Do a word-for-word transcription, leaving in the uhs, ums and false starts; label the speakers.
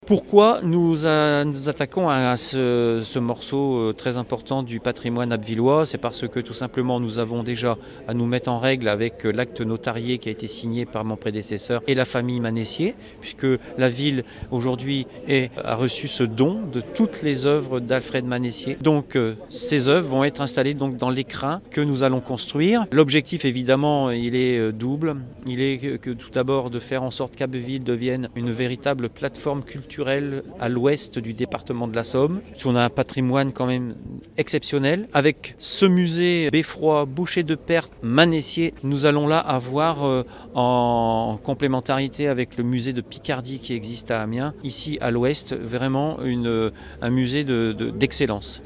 Speaker 1: Pourquoi nous, a- nous attaquons à ce, ce morceau euh, très important du patrimoine abbevillois? C'est parce que tout simplement nous avons déjà à nous mettre en règle avec euh, l'acte notarié qui a été signé par mon prédécesseur et la famille Manessier, puisque la ville aujourd'hui est- a reçu ce don de toutes les œuvres d'Alfred Manessier. Donc euh, ces œuvres vont être installées donc dans l'écrin que nous allons construire. L'objectif évidemment il est euh, double. Il est que, que tout d'abord de faire en sorte qu'Abbeville devienne une véritable plateforme culturelle à l'ouest du département de la Somme. On a un patrimoine quand même exceptionnel. Avec ce musée Beffroi, Boucher de Perthes, Manessier, nous allons là avoir euh, en complémentarité avec le musée de Picardie qui existe à Amiens, ici à l'ouest, vraiment une, un musée de, de, d'excellence.